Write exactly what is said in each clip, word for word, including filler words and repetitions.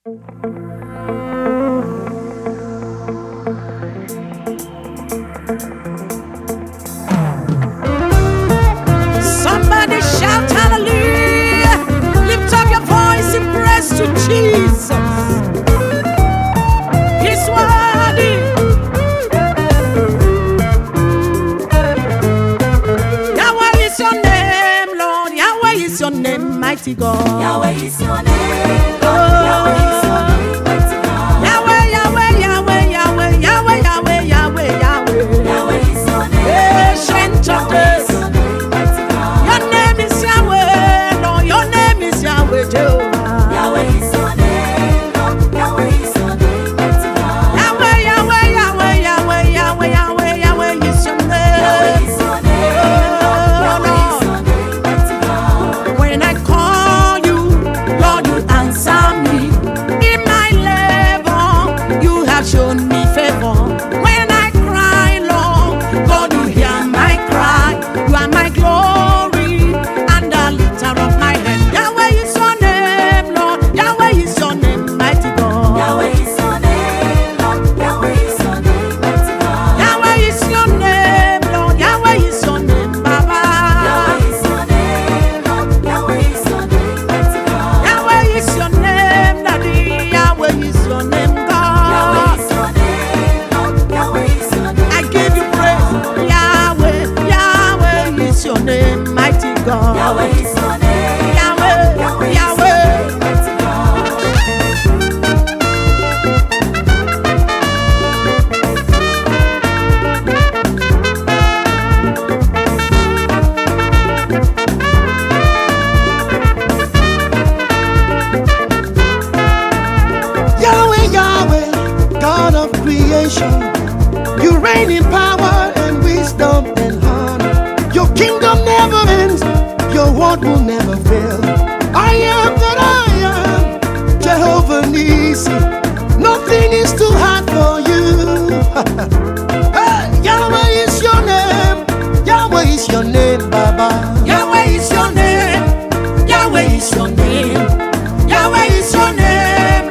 Somebody shout hallelujah. Lift up your voice in praise to Jesus. He's worthy. Yahweh is your name, Lord. Yahweh is your name, mighty God. Yahweh is your name, Lord. Yahweh is your name, mighty God. Yahweh, Yahweh, Yahweh, Yahweh, Yahweh, Yahweh, Yahweh, Yahweh. Yahweh is your name, Ancient of days. Your name is Yahweh, Lord. Your name is Yahweh, Jehovah. Yahweh is your name, Lord. Yahweh is your name, mighty God. Yahweh, Yahweh, Yahweh, Yahweh, Yahweh, Yahweh, Yahweh is your name. Yahweh is your name, Lord. Yahweh is your name, mighty God. When I call you, Lord, you answer me. In my labor, you have shown me favor. When I cry, Lord, God, you hear my cry. You are my glory and the lifter of my head. Yahweh is your name, Lord. Yahweh is your name, mighty God. Yahweh is your name, Lord. Yahweh is your name, mighty God. Yahweh is your name, Lord. Yahweh is your name, Baba. Yahweh is your name, Lord. Yahweh is your name, mighty God. Yahweh is your name, Daddy. Yahweh is your name, Yahweh God. is your name, Lord. Yahweh is your name. I give you praise. Yahweh, Yahweh is your name, mighty God. Yahweh is your name. Yahweh, Yahweh is your Yahweh. name, mighty God. Yahweh, Yahweh, God of creation, you reign in power and wisdom and honor. Your kingdom never ends, your word will never fail. I am that I am, Jehovah Nissi. Nothing is too hard for you. Hey, Yahweh is your name, Yahweh is your name, Baba. Yahweh is your name. Yahweh is your name. Yahweh is your name,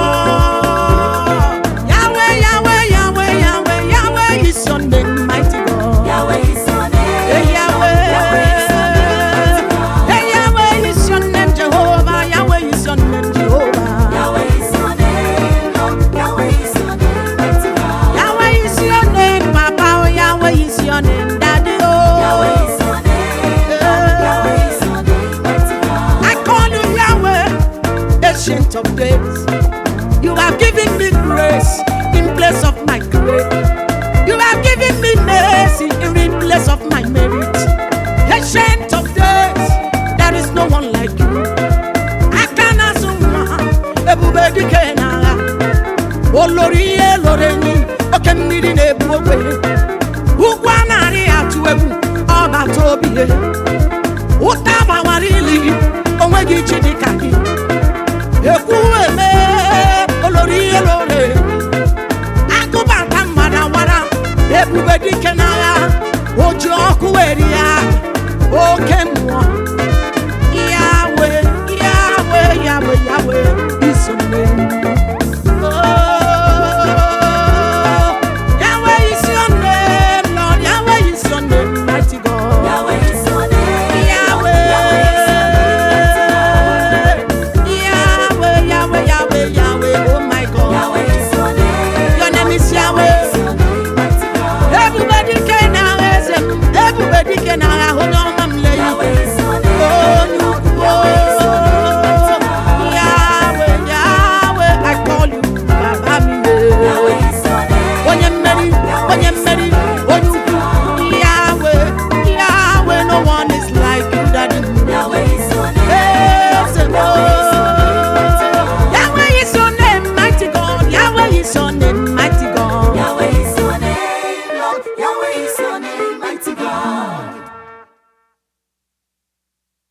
Lord. Yahweh, Yahweh, Yahweh, Yahweh, Yahweh is your name, mighty God. Yahweh is your name. Hey, Yahweh. Yahweh is your name, mighty God. Hey, Yahweh is your name, Jehovah. Yahweh is your name, Jehovah. Yahweh is your name, Lord. Yahweh is your name, mighty God. Yahweh is your name, Papa. Oh, Yahweh is your name, Daddy. Oh. Yahweh is your name, Lord. Yahweh is your name, mighty God. I call you Yahweh, ancient of days. You have given me grace in place of my grace. You have given me mercy in place of my merit. Ancient of days, there is no one like you. Akanazuma, ebubedi kenara. Olori eloreni, okemiri nebuwe. Ugwanari atuebu, oba tobiye. Utama warili, onwegi chidikaki. Ekueme, olori elore. Akubata marawara, ebubedi kenara. Ojo kuweria, okemwa.